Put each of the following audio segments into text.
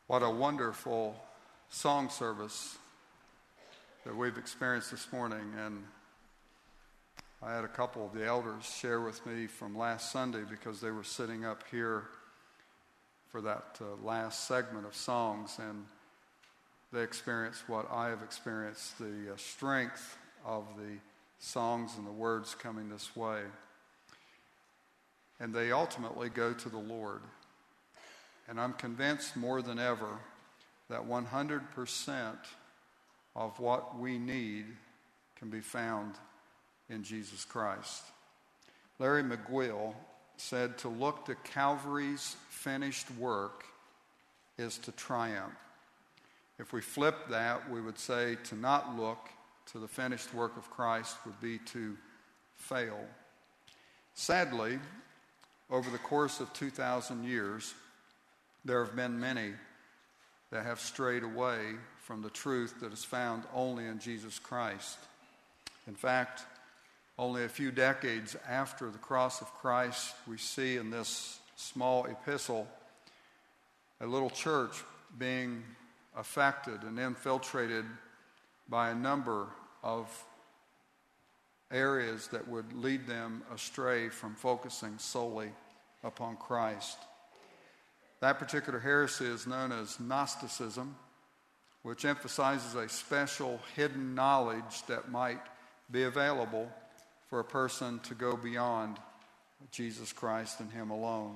What a wonderful song service that we've experienced this morning. And I had a couple of the elders share with me from last Sunday because they were sitting up here for that last segment of songs, and they experienced what I have experienced, the strength of the songs and the words coming this way. And they ultimately go to the Lord. And I'm convinced more than ever that 100% of what we need can be found in Jesus Christ. Larry McGuill said to look to Calvary's finished work is to triumph. If we flip that, we would say to not look to the finished work of Christ would be to fail. Sadly, over the course of 2,000 years, there have been many that have strayed away from the truth that is found only in Jesus Christ. In fact, only a few decades after the cross of Christ, we see in this small epistle a little church being affected and infiltrated by a number of areas that would lead them astray from focusing solely upon Christ. That particular heresy is known as Gnosticism, which emphasizes a special hidden knowledge that might be available for a person to go beyond Jesus Christ and Him alone.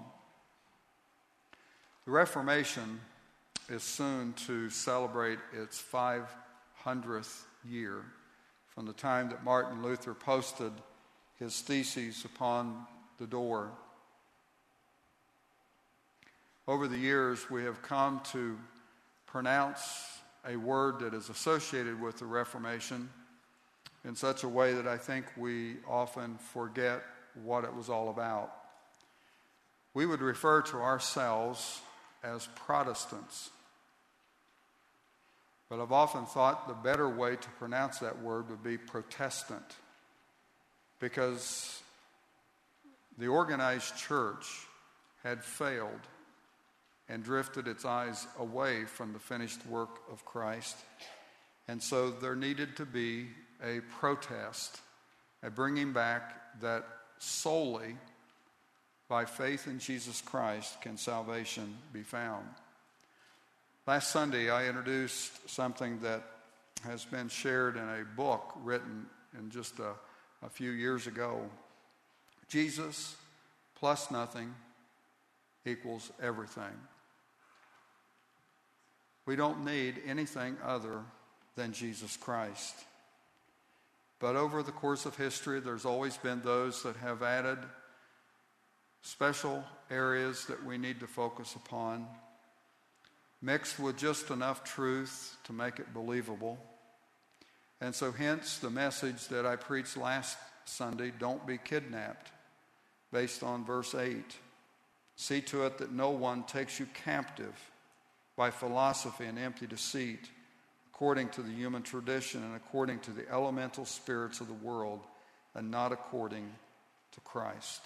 The Reformation is soon to celebrate its 500th year from the time that Martin Luther posted his theses upon the door. Over the years, we have come to pronounce a word that is associated with the Reformation in such a way that I think we often forget what it was all about. We would refer to ourselves as Protestants. But I've often thought the better way to pronounce that word would be Protestant, because the organized church had failed and drifted its eyes away from the finished work of Christ. And so there needed to be a protest, a bringing back that solely by faith in Jesus Christ can salvation be found. Last Sunday, I introduced something that has been shared in a book written in just a few years ago. Jesus plus nothing equals everything. We don't need anything other than Jesus Christ. But over the course of history, there's always been those that have added special areas that we need to focus upon, mixed with just enough truth to make it believable. And so hence the message that I preached last Sunday, don't be kidnapped, based on verse 8. See to it that no one takes you captive by philosophy and empty deceit, according to the human tradition and according to the elemental spirits of the world, and not according to Christ.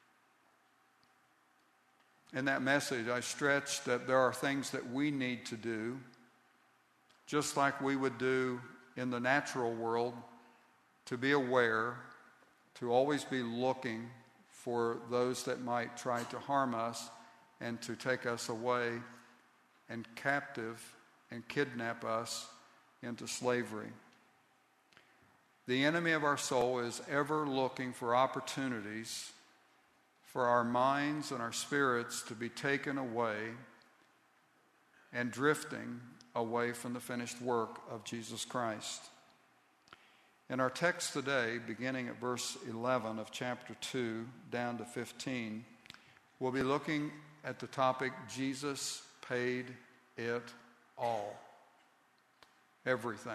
In that message, I stretched that there are things that we need to do, just like we would do in the natural world, to be aware, to always be looking for those that might try to harm us and to take us away and captive and kidnap us into slavery. The enemy of our soul is ever looking for opportunities for our minds and our spirits to be taken away and drifting away from the finished work of Jesus Christ. In our text today, beginning at verse 11 of chapter 2 down to 15, we'll be looking at the topic, Jesus paid it all. Everything.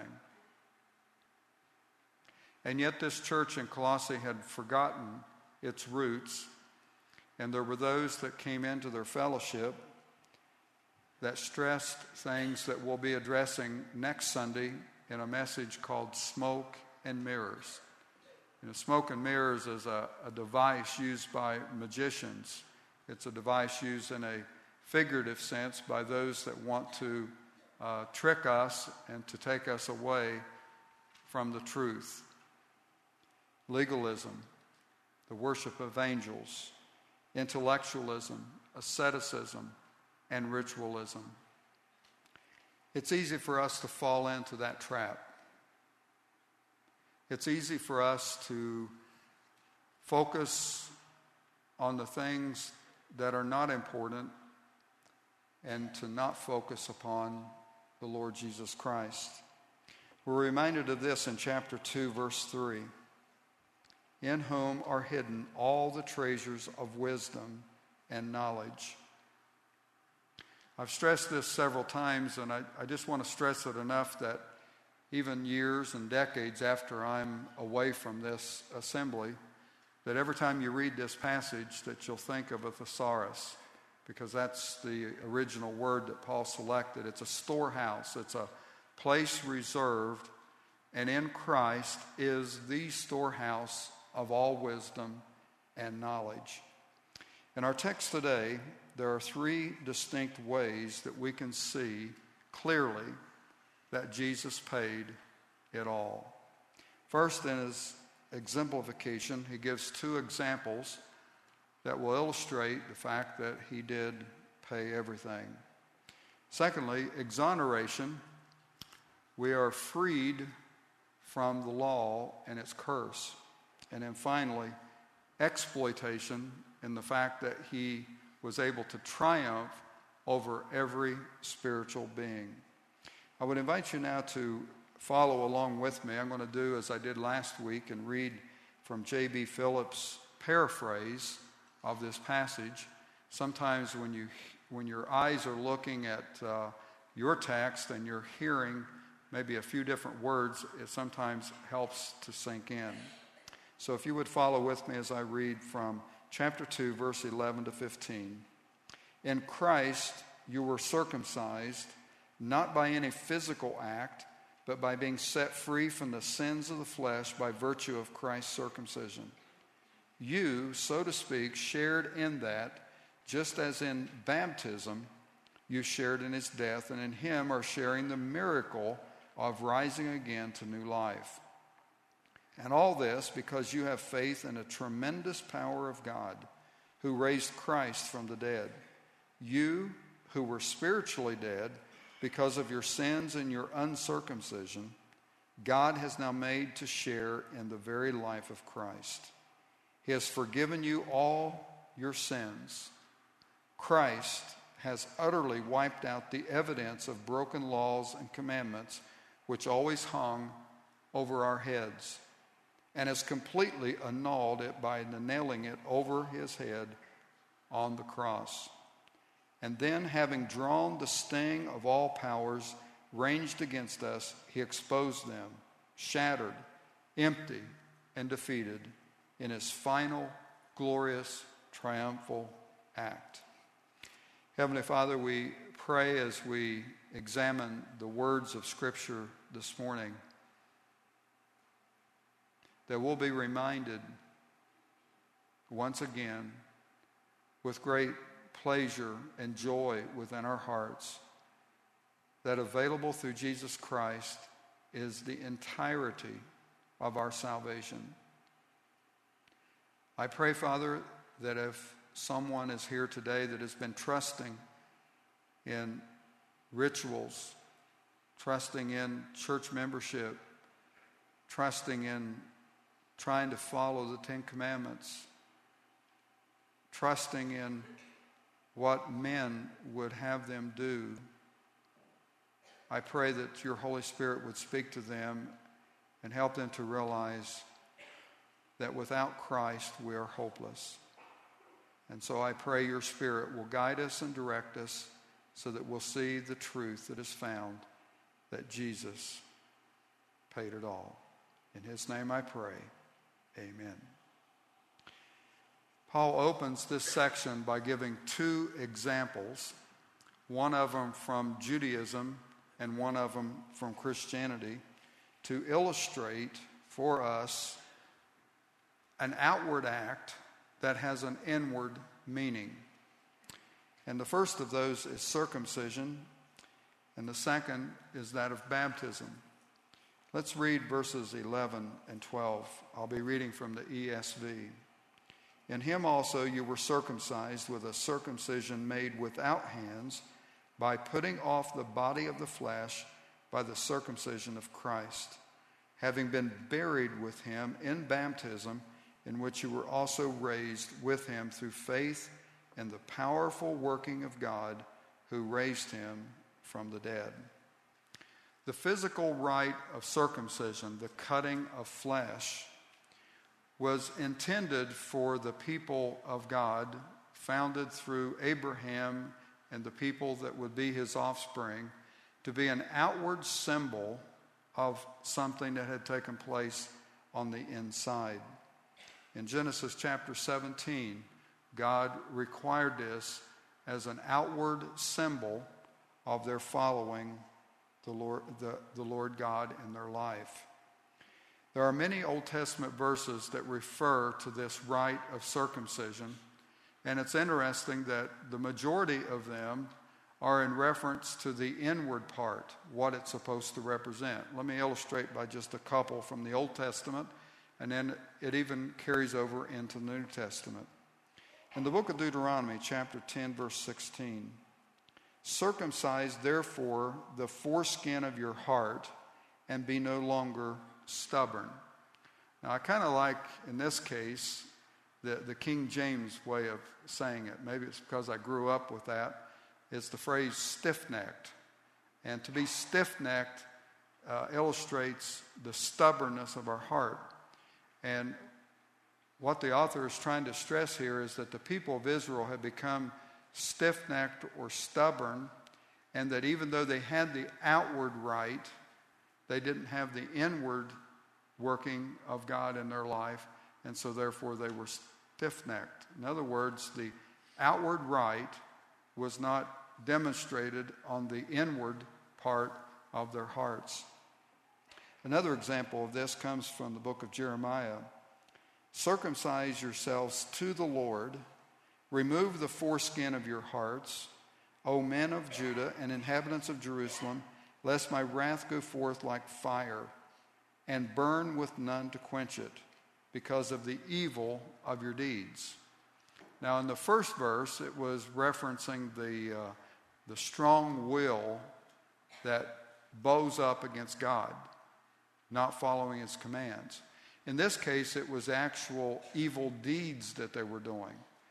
And yet this church in Colossae had forgotten its roots, and there were those that came into their fellowship that stressed things that we'll be addressing next Sunday in a message called Smoke and Mirrors. Smoke and mirrors is a device used by magicians. It's a device used in a figurative sense by those that want to trick us and to take us away from the truth. Legalism, the worship of angels, intellectualism, asceticism, and ritualism. It's easy for us to fall into that trap. It's easy for us to focus on the things that are not important and to not focus upon the Lord Jesus Christ. We're reminded of this in chapter 2, verse 3. In whom are hidden all the treasures of wisdom and knowledge. I've stressed this several times, and I just want to stress it enough that even years and decades after I'm away from this assembly, that every time you read this passage that you'll think of a thesaurus, because that's the original word that Paul selected. It's a storehouse. It's a place reserved, and in Christ is the storehouse of all wisdom and knowledge. In our text today, there are three distinct ways that we can see clearly that Jesus paid it all. First, in his exemplification, he gives two examples that will illustrate the fact that he did pay everything. Secondly, exoneration. We are freed from the law and its curse. And then finally, exploitation in the fact that he was able to triumph over every spiritual being. I would invite you now to follow along with me. I'm going to do as I did last week and read from J.B. Phillips' paraphrase of this passage. Sometimes when your eyes are looking at your text and you're hearing maybe a few different words, it sometimes helps to sink in. So if you would follow with me as I read from chapter 2, verse 11 to 15. In Christ you were circumcised, not by any physical act, but by being set free from the sins of the flesh by virtue of Christ's circumcision. You, so to speak, shared in that, just as in baptism you shared in his death, and in him are sharing the miracle of rising again to new life. And all this because you have faith in the tremendous power of God, who raised Christ from the dead. You, who were spiritually dead because of your sins and your uncircumcision, God has now made to share in the very life of Christ. He has forgiven you all your sins. Christ has utterly wiped out the evidence of broken laws and commandments which always hung over our heads, and has completely annulled it by nailing it over his head on the cross. And then, having drawn the sting of all powers ranged against us, he exposed them, shattered, empty, and defeated in his final, glorious, triumphal act. Heavenly Father, we pray as we examine the words of Scripture this morning that we'll be reminded once again with great pleasure and joy within our hearts that available through Jesus Christ is the entirety of our salvation. I pray, Father, that if someone is here today that has been trusting in rituals, trusting in church membership, trusting in trying to follow the Ten Commandments, trusting in what men would have them do, I pray that your Holy Spirit would speak to them and help them to realize that without Christ we are hopeless. And so I pray your Spirit will guide us and direct us so that we'll see the truth that is found, that Jesus paid it all. In his name I pray. Amen. Paul opens this section by giving two examples, one of them from Judaism and one of them from Christianity, to illustrate for us an outward act that has an inward meaning. And the first of those is circumcision, and the second is that of baptism. Let's read verses 11 and 12. I'll be reading from the ESV. In him also you were circumcised with a circumcision made without hands, by putting off the body of the flesh by the circumcision of Christ, having been buried with him in baptism, in which you were also raised with him through faith in the powerful working of God who raised him from the dead. The physical rite of circumcision, the cutting of flesh, was intended for the people of God, founded through Abraham and the people that would be his offspring, to be an outward symbol of something that had taken place on the inside. In Genesis chapter 17, God required this as an outward symbol of their following the Lord God in their life. There are many Old Testament verses that refer to this rite of circumcision, and it's interesting that the majority of them are in reference to the inward part, what it's supposed to represent. Let me illustrate by just a couple from the Old Testament, and then it even carries over into the New Testament. In the book of Deuteronomy, chapter 10, verse 16, circumcise therefore the foreskin of your heart and be no longer stubborn. Now, I kind of like, in this case, the King James way of saying it. Maybe it's because I grew up with that. It's the phrase stiff-necked. And to be stiff-necked illustrates the stubbornness of our heart. And what the author is trying to stress here is that the people of Israel had become stiff-necked or stubborn, and that even though they had the outward rite, they didn't have the inward working of God in their life, and so therefore they were stiff-necked. In other words, the outward rite was not demonstrated on the inward part of their hearts. Another example of this comes from the book of Jeremiah. Circumcise yourselves to the Lord, remove the foreskin of your hearts, O men of Judah and inhabitants of Jerusalem, lest my wrath go forth like fire, and burn with none to quench it, because of the evil of your deeds. Now, in the first verse, it was referencing the strong will that bows up against God, not following his commands. In this case, it was actual evil deeds that they were doing.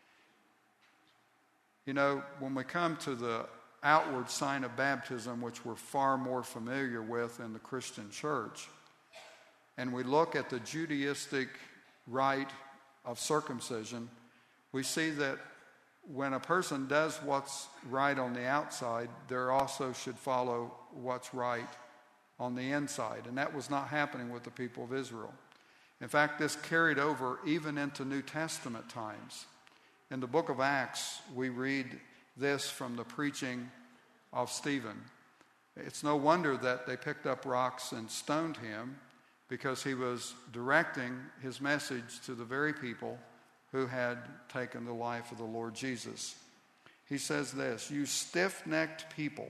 You know, when we come to the outward sign of baptism, which we're far more familiar with in the Christian church, and we look at the Judaistic rite of circumcision, we see that when a person does what's right on the outside, there also should follow what's right on the inside. And that was not happening with the people of Israel. In fact, this carried over even into New Testament times. In the book of Acts, we read this from the preaching of Stephen. It's no wonder that they picked up rocks and stoned him, because he was directing his message to the very people who had taken the life of the Lord Jesus. He says this, "You stiff-necked people,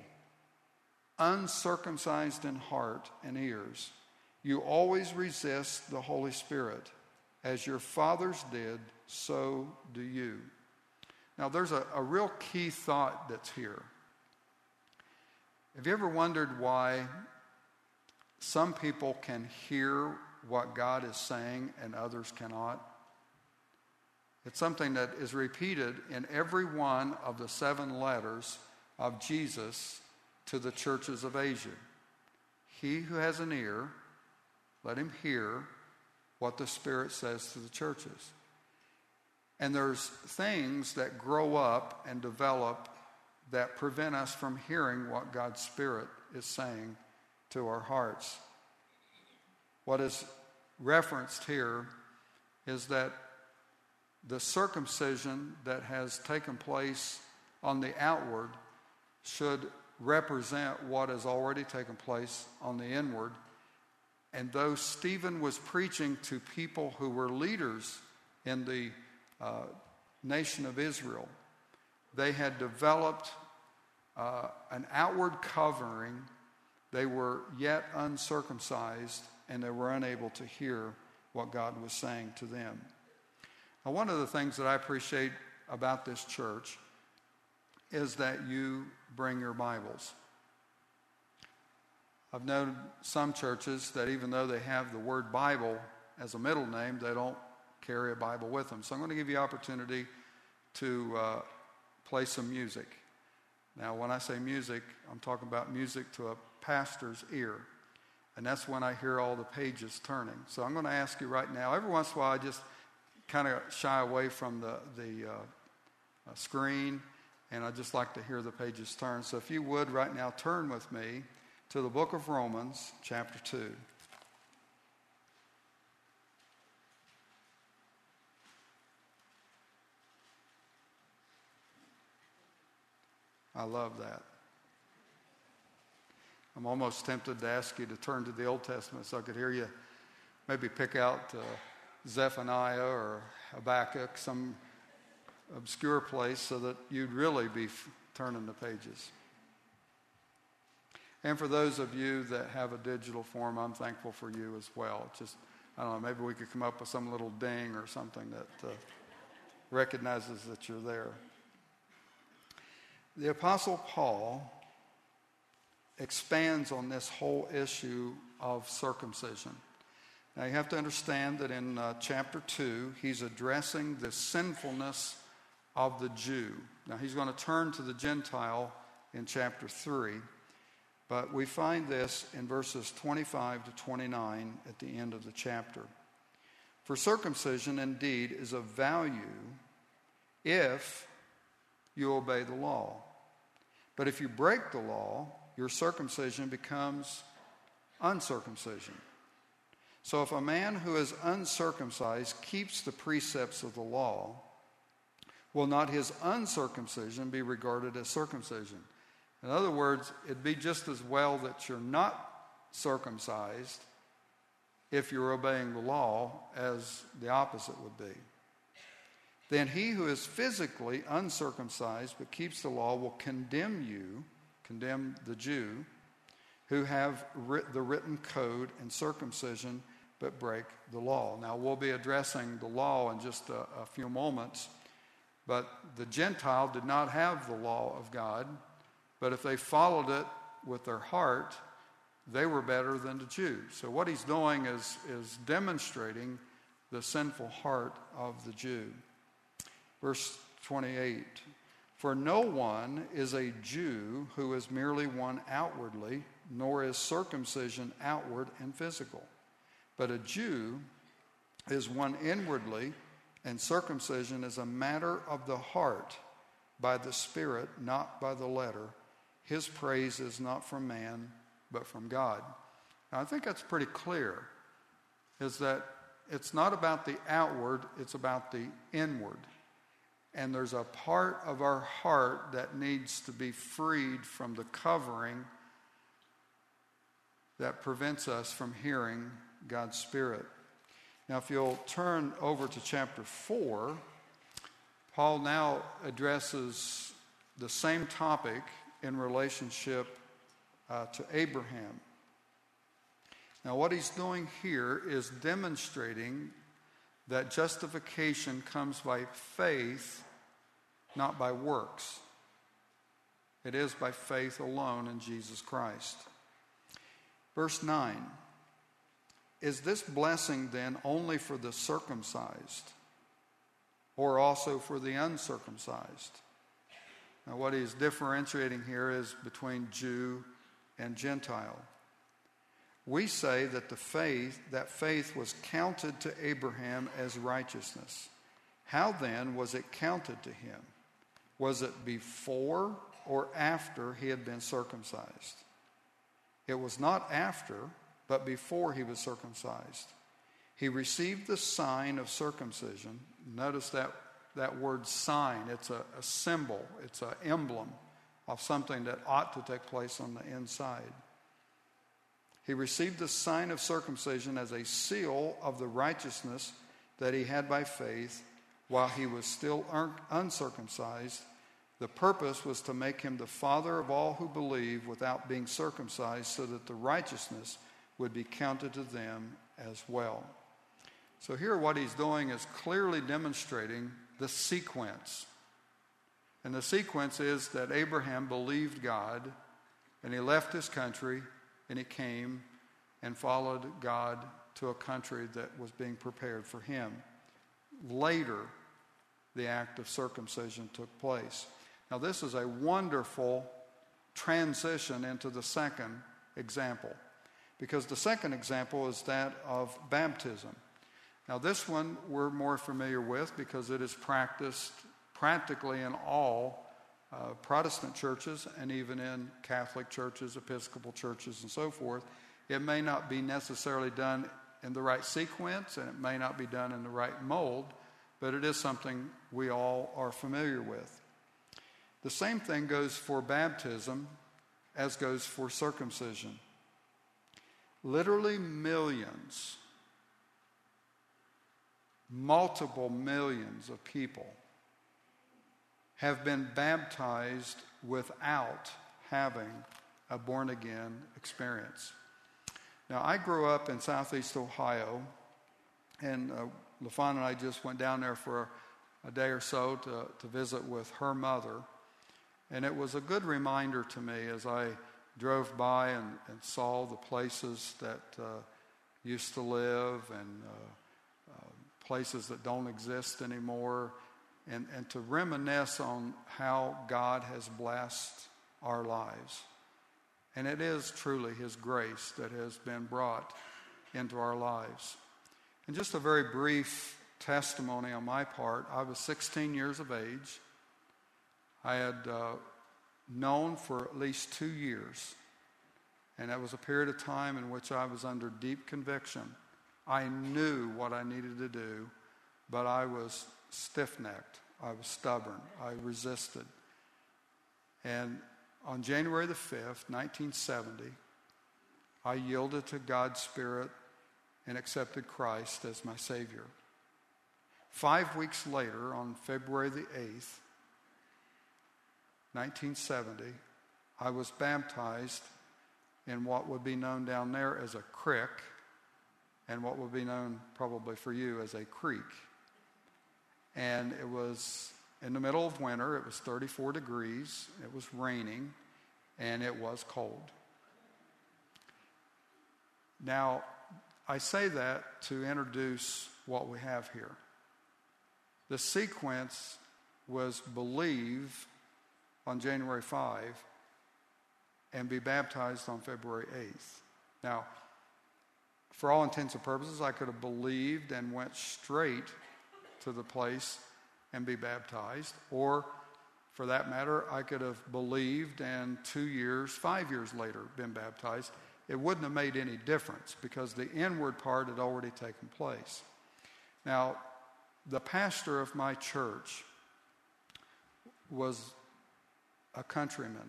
uncircumcised in heart and ears, you always resist the Holy Spirit. As your fathers did, so do you." Now, there's a real key thought that's here. Have you ever wondered why some people can hear what God is saying and others cannot? It's something that is repeated in every one of the 7 letters of Jesus to the churches of Asia. He who has an ear, let him hear what the Spirit says to the churches. And there's things that grow up and develop that prevent us from hearing what God's Spirit is saying to our hearts. What is referenced here is that the circumcision that has taken place on the outward should represent what has already taken place on the inward. And though Stephen was preaching to people who were leaders in the nation of Israel, they had developed an outward covering. They were yet uncircumcised, and they were unable to hear what God was saying to them. Now, one of the things that I appreciate about this church is that you bring your Bibles. I've known some churches that even though they have the word Bible as a middle name, they don't carry a Bible with them. So I'm going to give you opportunity to play some music. Now, when I say music, I'm talking about music to a pastor's ear. And that's when I hear all the pages turning. So I'm going to ask you right now, every once in a while I just kind of shy away from the screen, and I just like to hear the pages turn. So if you would right now turn with me to the book of Romans, chapter 2. I love that. I'm almost tempted to ask you to turn to the Old Testament so I could hear you maybe pick out Zephaniah or Habakkuk, some obscure place, so that you'd really be turning the pages. And for those of you that have a digital form, I'm thankful for you as well. Just, I don't know, maybe we could come up with some little ding or something that recognizes that you're there. The Apostle Paul expands on this whole issue of circumcision. Now you have to understand that in chapter 2, he's addressing the sinfulness of the Jew. Now he's going to turn to the Gentile in chapter 3, but we find this in verses 25 to 29 at the end of the chapter. For circumcision indeed is of value if you obey the law. But if you break the law, your circumcision becomes uncircumcision. So if a man who is uncircumcised keeps the precepts of the law, will not his uncircumcision be regarded as circumcision? In other words, it'd be just as well that you're not circumcised if you're obeying the law as the opposite would be. Then he who is physically uncircumcised but keeps the law will condemn the Jew, who have the written code and circumcision but break the law. Now we'll be addressing the law in just a few moments, but the Gentile did not have the law of God, but if they followed it with their heart, they were better than the Jews. So what he's doing is demonstrating the sinful heart of the Jew. Verse 28, for no one is a Jew who is merely one outwardly, nor is circumcision outward and physical. But a Jew is one inwardly, and circumcision is a matter of the heart, by the Spirit, not by the letter. His praise is not from man, but from God. Now, I think that's pretty clear, is that it's not about the outward, it's about the inward. And there's a part of our heart that needs to be freed from the covering that prevents us from hearing God's Spirit. Now, if you'll turn over to chapter 4, Paul now addresses the same topic in relationship to Abraham. Now, what he's doing here is demonstrating that justification comes by faith, not by works. It is by faith alone in Jesus Christ. Verse 9, is this blessing then only for the circumcised, or also for the uncircumcised? Now what he's differentiating here is between Jew and Gentile. We say that faith was counted to Abraham as righteousness. How then was it counted to him? Was it before or after he had been circumcised? It was not after, but before he was circumcised. He received the sign of circumcision. Notice that word sign. It's a symbol. It's an emblem of something that ought to take place on the inside. He received the sign of circumcision as a seal of the righteousness that he had by faith while he was still uncircumcised, The purpose was to make him the father of all who believe without being circumcised, so that the righteousness would be counted to them as well. So here what he's doing is clearly demonstrating the sequence. And the sequence is that Abraham believed God, and he left his country, and he came and followed God to a country that was being prepared for him. Later, the act of circumcision took place. Now, this is a wonderful transition into the second example, because the second example is that of baptism. Now, this one we're more familiar with because it is practiced practically in all Protestant churches and even in Catholic churches, Episcopal churches, and so forth. It may not be necessarily done in the right sequence, and it may not be done in the right mold, but it is something we all are familiar with. The same thing goes for baptism as goes for circumcision. Literally millions, multiple millions of people have been baptized without having a born-again experience. Now, I grew up in Southeast Ohio, and LaFawn and I just went down there for a day or so to visit with her mother. And it was a good reminder to me as I drove by and saw the places that used to live and places that don't exist anymore, and to reminisce on how God has blessed our lives. And it is truly His grace that has been brought into our lives. And just a very brief testimony on my part. I was 16 years of age. I had known for at least 2 years, and that was a period of time in which I was under deep conviction. I knew what I needed to do, but I was stiff-necked. I was stubborn. I resisted. And on January the 5th, 1970, I yielded to God's Spirit and accepted Christ as my Savior. 5 weeks later, on February the 8th, 1970, I was baptized in what would be known down there as a crick, and what would be known probably for you as a creek. And it was in the middle of winter. It was 34 degrees. It was raining, and it was cold. Now, I say that to introduce what we have here. The sequence was believe on January 5 and be baptized on February 8th. Now, for all intents and purposes, I could have believed and went straight to the place and be baptized, or for that matter, I could have believed and 2 years, 5 years later been baptized. It wouldn't have made any difference because the inward part had already taken place. Now, the pastor of my church was a countryman.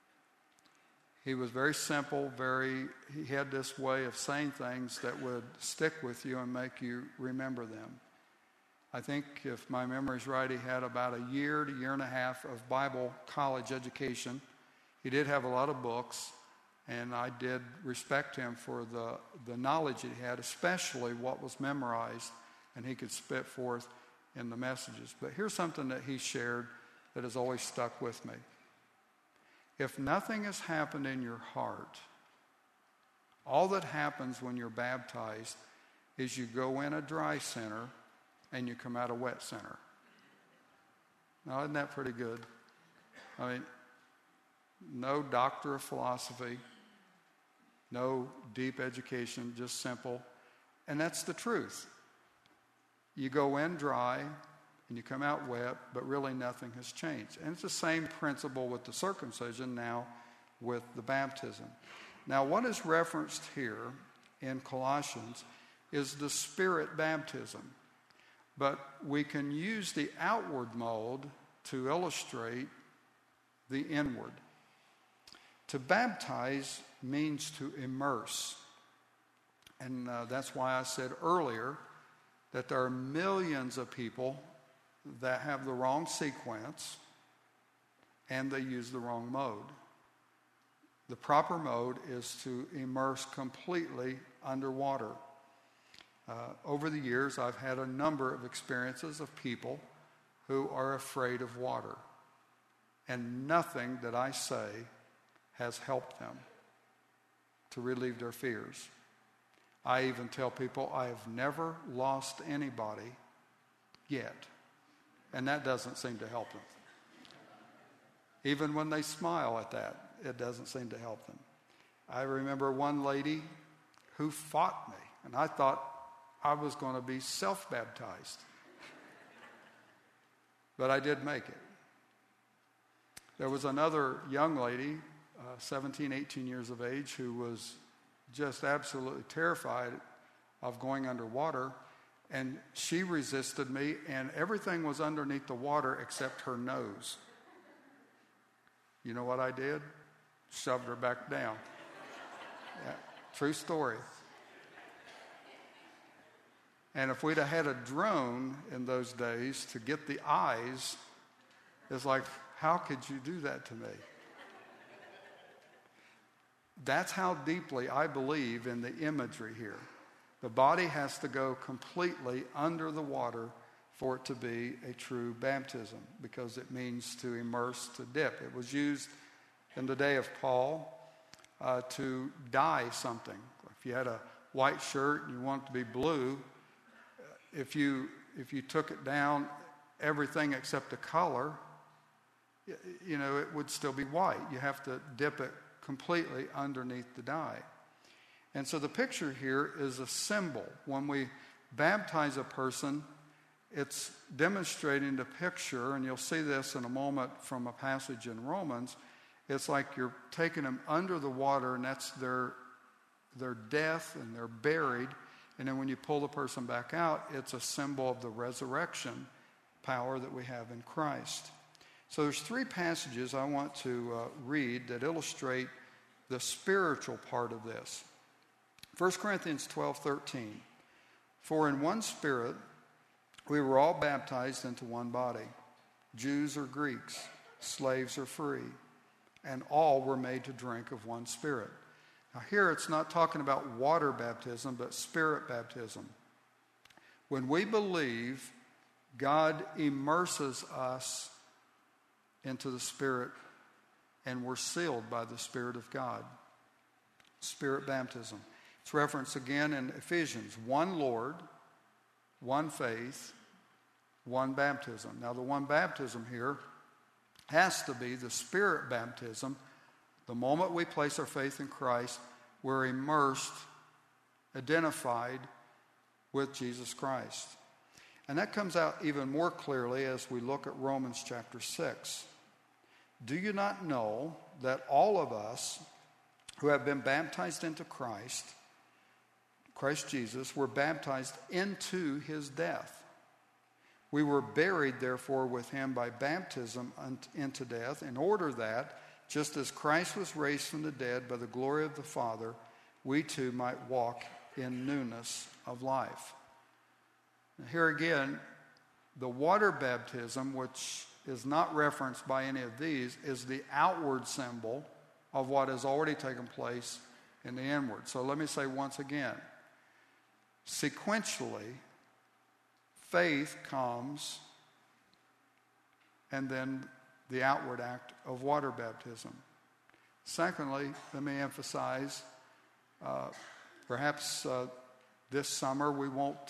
He was very simple, he had this way of saying things that would stick with you and make you remember them. I think if my memory's right, he had about a year to year and a half of Bible college education. He did have a lot of books, and I did respect him for the knowledge that he had, especially what was memorized, and he could spit forth in the messages. But here's something that he shared that has always stuck with me. If nothing has happened in your heart, all that happens when you're baptized is you go in a dry center and you come out a wet center. Now, isn't that pretty good? I mean, no doctor of philosophy, no deep education, just simple. And that's the truth. You go in dry and you come out wet, but really nothing has changed. And it's the same principle with the circumcision now with the baptism. Now, what is referenced here in Colossians is the Spirit baptism. But we can use the outward mold to illustrate the inward. To baptize means to immerse. And that's why I said earlier that there are millions of people that have the wrong sequence, and they use the wrong mode. The proper mode is to immerse completely underwater. Over the years, I've had a number of experiences of people who are afraid of water, and nothing that I say has helped them to relieve their fears. I even tell people I have never lost anybody yet, and that doesn't seem to help them. Even when they smile at that, it doesn't seem to help them. I remember one lady who fought me, and I thought I was going to be self-baptized. But I did make it. There was another young lady, 17, 18 years of age, who was just absolutely terrified of going underwater, and she resisted me, and everything was underneath the water except her nose. You know what I did? Shoved her back down. Yeah, true story. And if we'd have had a drone in those days to get the eyes, it's like, how could you do that to me? That's how deeply I believe in the imagery here. The body has to go completely under the water for it to be a true baptism, because it means to immerse, to dip. It was used in the day of Paul to dye something. If you had a white shirt and you want it to be blue, if you took it down, everything except the color, you know, it would still be white. You have to dip it completely underneath the dye. And so the picture here is a symbol. When we baptize a person, it's demonstrating the picture, and you'll see this in a moment from a passage in Romans. It's like you're taking them under the water, and that's their death, and they're buried. And then when you pull the person back out, it's a symbol of the resurrection power that we have in Christ. So there's three passages I want to read that illustrate the spiritual part of this. 1 Corinthians 12:13. For in one Spirit we were all baptized into one body, Jews or Greeks, slaves or free, and all were made to drink of one Spirit. Now here it's not talking about water baptism, but Spirit baptism. When we believe, God immerses us into the Spirit, and we're sealed by the Spirit of God. Spirit baptism. It's referenced again in Ephesians. One Lord, one faith, one baptism. Now the one baptism here has to be the Spirit baptism. The moment we place our faith in Christ, we're immersed, identified with Jesus Christ. And that comes out even more clearly as we look at Romans chapter 6. Do you not know that all of us who have been baptized into Christ Jesus, were baptized into his death? We were buried, therefore, with him by baptism into death, in order that, just as Christ was raised from the dead by the glory of the Father, we too might walk in newness of life. Now, here again, the water baptism, which is not referenced by any of these, is the outward symbol of what has already taken place in the inward. So let me say once again, sequentially, faith comes, and then the outward act of water baptism. Secondly, let me emphasize, perhaps this summer we won't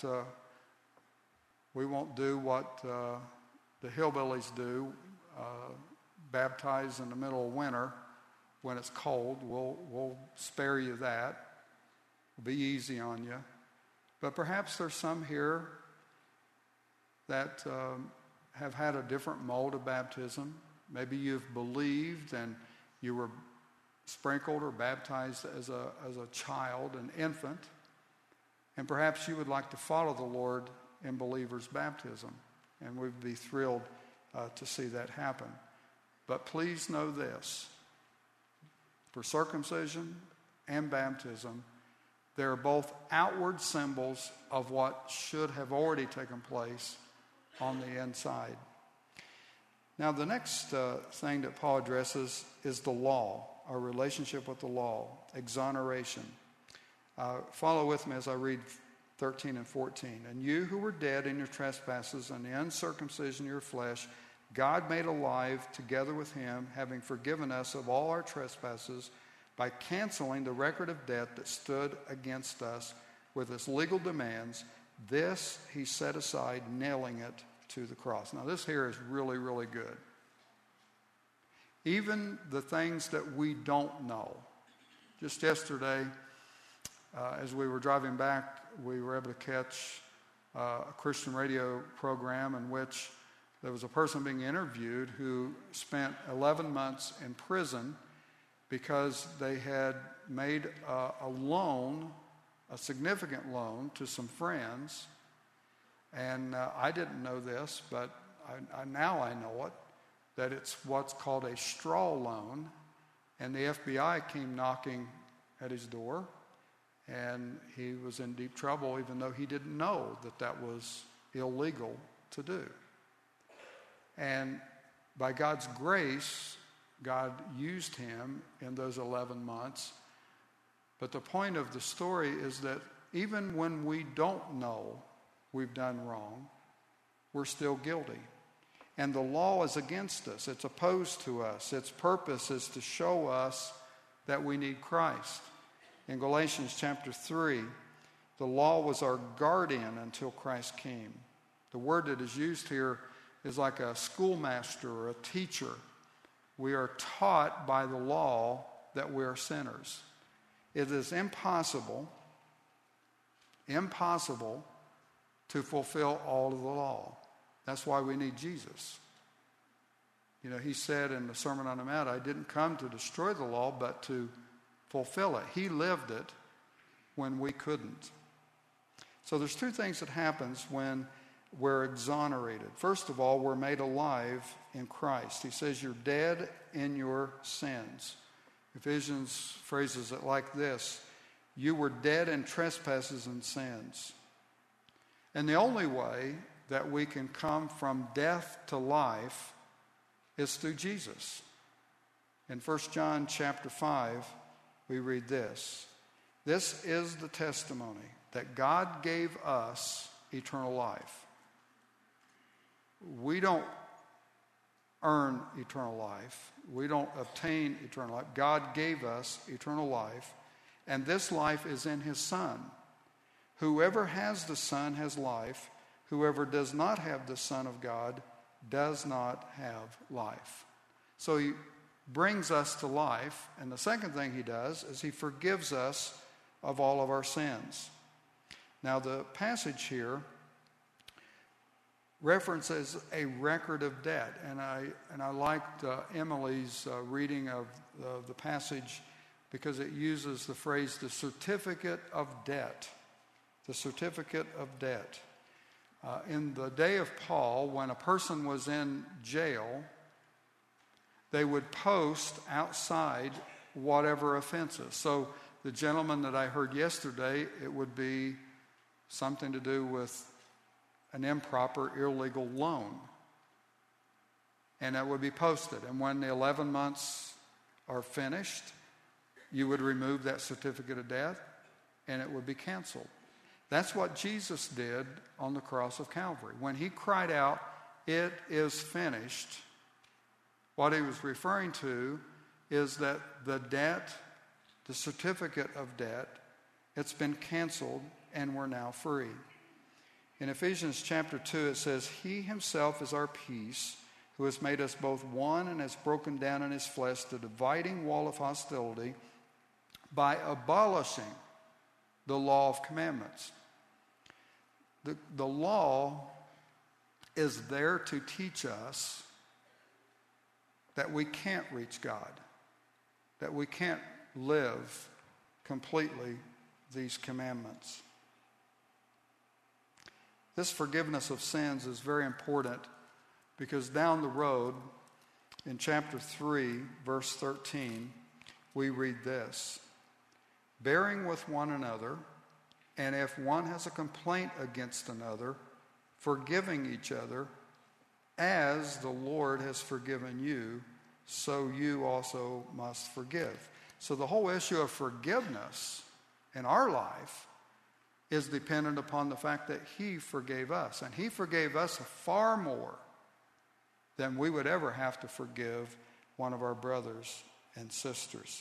do what the hillbillies do, baptize in the middle of winter when it's cold. We'll spare you that. It'll be easy on you. But perhaps there's some here that have had a different mode of baptism. Maybe you've believed and you were sprinkled or baptized as a child, an infant, and perhaps you would like to follow the Lord in believer's baptism, and we'd be thrilled to see that happen. But please know this: for circumcision and baptism, they are both outward symbols of what should have already taken place on the inside. Now, the next thing that Paul addresses is the law, our relationship with the law, exoneration. Follow with me as I read 13 and 14. And you who were dead in your trespasses and the uncircumcision of your flesh, God made alive together with him, having forgiven us of all our trespasses by canceling the record of debt that stood against us with its legal demands. This he set aside, nailing it to the cross. Now this here is really, really good. Even the things that we don't know. Just yesterday, as we were driving back, we were able to catch a Christian radio program in which there was a person being interviewed who spent 11 months in prison because they had made a loan, a significant loan, to some friends. And I didn't know this, but now I know it, that it's what's called a straw loan. And the FBI came knocking at his door, and he was in deep trouble, even though he didn't know that that was illegal to do. And by God's grace, God used him in those 11 months. But the point of the story is that even when we don't know we've done wrong, we're still guilty. And the law is against us. It's opposed to us. Its purpose is to show us that we need Christ. In Galatians chapter 3, the law was our guardian until Christ came. The word that is used here is like a schoolmaster or a teacher. We are taught by the law that we are sinners. It is impossible to fulfill all of the law. That's why we need Jesus. You know, he said in the Sermon on the Mount, I didn't come to destroy the law, but to fulfill it. He lived it when we couldn't. So there's two things that happens when we're exonerated. First of all, we're made alive in Christ. He says you're dead in your sins. Ephesians phrases it like this: you were dead in trespasses and sins. And the only way that we can come from death to life is through Jesus. In 1 John chapter 5, we read this: this is the testimony that God gave us eternal life. We don't earn eternal life. We don't obtain eternal life. God gave us eternal life, and this life is in his Son. Whoever has the Son has life. Whoever does not have the Son of God does not have life. So he brings us to life, and the second thing he does is he forgives us of all of our sins. Now the passage here references a record of debt, and I liked Emily's reading of the passage because it uses the phrase the certificate of debt. The certificate of debt. In the day of Paul, when a person was in jail, they would post outside whatever offenses. So the gentleman that I heard yesterday, it would be something to do with an improper, illegal loan. And that would be posted. And when the 11 months are finished, you would remove that certificate of debt, and it would be canceled. That's what Jesus did on the cross of Calvary. When he cried out, "It is finished," what he was referring to is that the debt, the certificate of debt, it's been canceled and we're now free. In Ephesians chapter 2, it says, he himself is our peace, who has made us both one and has broken down in his flesh the dividing wall of hostility by abolishing the law of commandments. The law is there to teach us that we can't reach God, that we can't live completely these commandments. This forgiveness of sins is very important because down the road in chapter 3, verse 13, we read this: bearing with one another, and if one has a complaint against another, forgiving each other, as the Lord has forgiven you, so you also must forgive. So the whole issue of forgiveness in our life is dependent upon the fact that he forgave us. And he forgave us far more than we would ever have to forgive one of our brothers and sisters.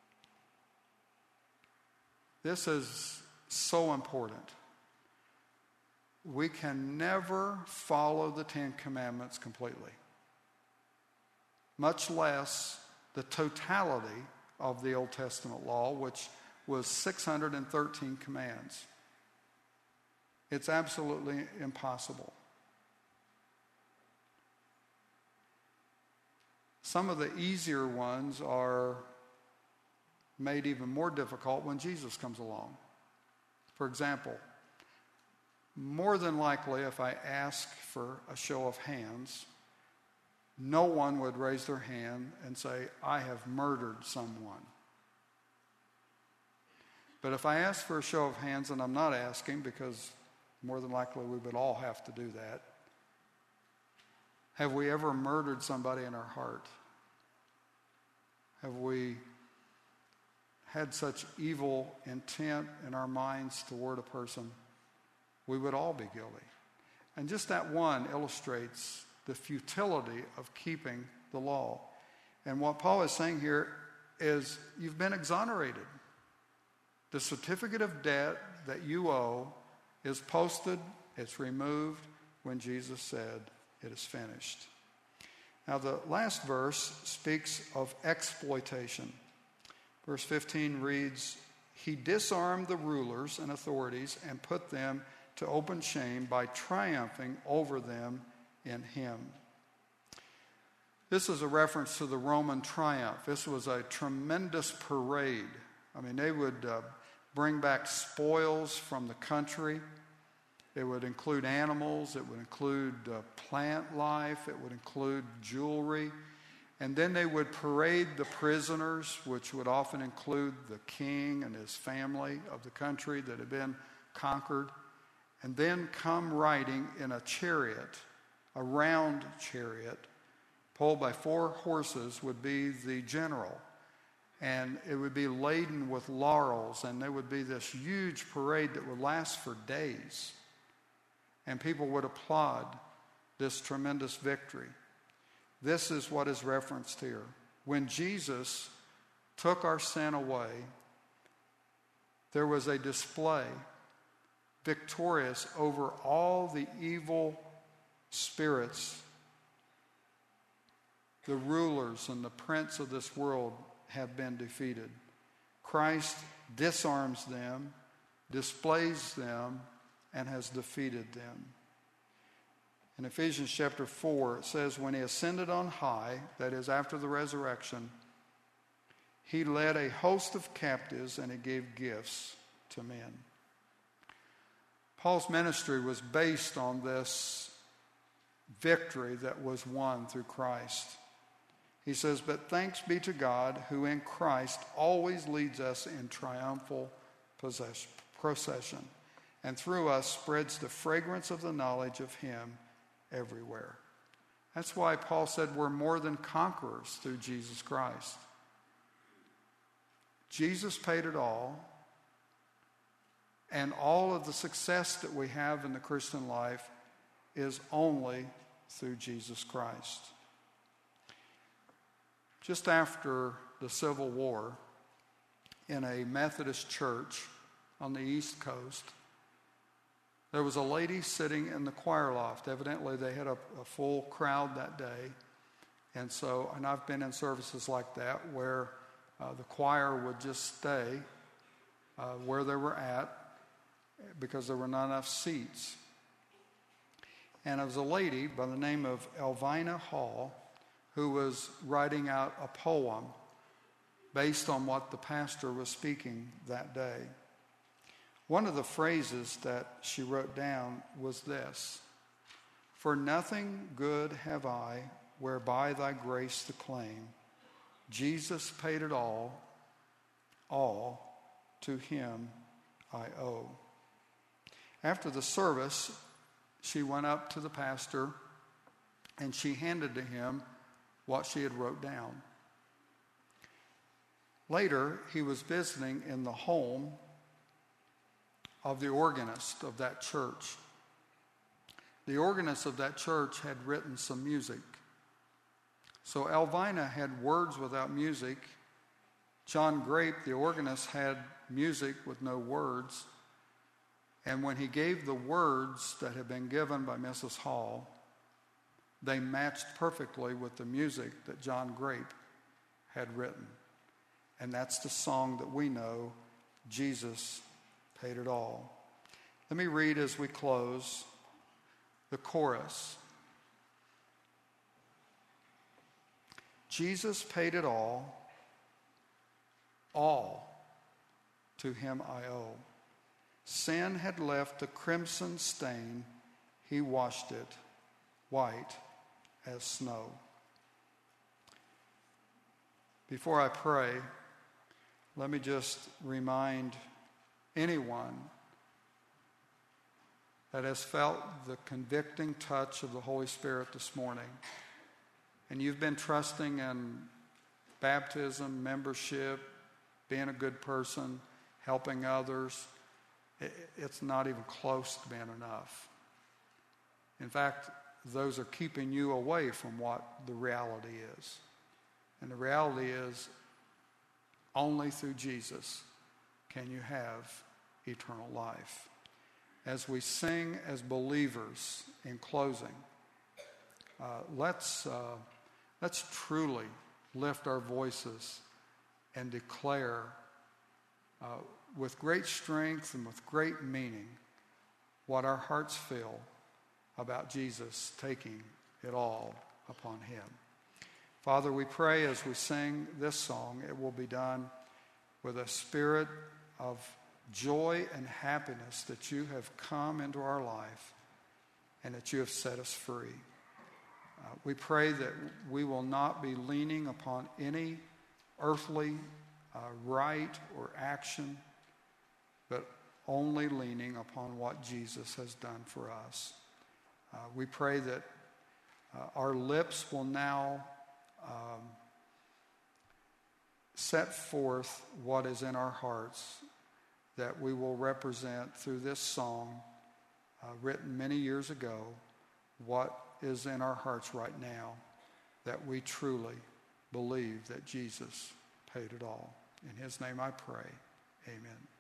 This is so important. We can never follow the Ten Commandments completely, much less the totality of the Old Testament law, which was 613 commands. It's absolutely impossible. Some of the easier ones are made even more difficult when Jesus comes along. For example, more than likely, if I ask for a show of hands, no one would raise their hand and say, I have murdered someone. But if I ask for a show of hands, and I'm not asking because more than likely we would all have to do that, have we ever murdered somebody in our heart? Have we had such evil intent in our minds toward a person? We would all be guilty. And just that one illustrates the futility of keeping the law. And what Paul is saying here is you've been exonerated. The certificate of debt that you owe is posted, it's removed when Jesus said it is finished. Now the last verse speaks of exploitation. Verse 15 reads, he disarmed the rulers and authorities and put them to open shame by triumphing over them in him. This is a reference to the Roman triumph. This was a tremendous parade. I mean, they would bring back spoils from the country. It would include animals. It would include plant life. It would include jewelry. And then they would parade the prisoners, which would often include the king and his family of the country that had been conquered, and then come riding in a chariot, a round chariot, pulled by 4 horses would be the general. And it would be laden with laurels, and there would be this huge parade that would last for days. And people would applaud this tremendous victory. This is what is referenced here. When Jesus took our sin away, there was a display victorious over all the evil spirits. The rulers and the prince of this world have been defeated. Christ disarms them, displays them, and has defeated them. In Ephesians chapter 4, it says, when he ascended on high, that is after the resurrection, he led a host of captives and he gave gifts to men. Paul's ministry was based on this victory that was won through Christ. He says, but thanks be to God who in Christ always leads us in triumphal procession, and through us spreads the fragrance of the knowledge of him everywhere. That's why Paul said we're more than conquerors through Jesus Christ. Jesus paid it all, and all of the success that we have in the Christian life is only through Jesus Christ. Just after the Civil War, in a Methodist church on the East Coast, there was a lady sitting in the choir loft. Evidently, they had a full crowd that day. And I've been in services like that where the choir would just stay where they were at because there were not enough seats. And it was a lady by the name of Elvina Hall who was writing out a poem based on what the pastor was speaking that day. One of the phrases that she wrote down was this: for nothing good have I, whereby thy grace to claim. Jesus paid it all to him I owe. After the service, she went up to the pastor and she handed to him what she had wrote down. Later, he was visiting in the home of the organist of that church. The organist of that church had written some music. So Elvina had words without music. John Grape, the organist, had music with no words. And when he gave the words that had been given by Mrs. Hall, they matched perfectly with the music that John Grape had written. And that's the song that we know, Jesus Paid It All. Let me read as we close the chorus. Jesus paid it all to him I owe. Sin had left a crimson stain, he washed it white as snow. Before I pray, let me just remind anyone that has felt the convicting touch of the Holy Spirit this morning, and you've been trusting in baptism, membership, being a good person, helping others, it's not even close to being enough. In fact, those are keeping you away from what the reality is. And the reality is, only through Jesus can you have eternal life. As we sing as believers in closing, let's truly lift our voices and declare with great strength and with great meaning what our hearts feel about Jesus taking it all upon him. Father, we pray as we sing this song, it will be done with a spirit of joy and happiness that you have come into our life and that you have set us free. We pray that we will not be leaning upon any earthly right or action, but only leaning upon what Jesus has done for us. We pray that our lips will now set forth what is in our hearts, that we will represent through this song written many years ago what is in our hearts right now, that we truly believe that Jesus paid it all. In his name I pray, amen.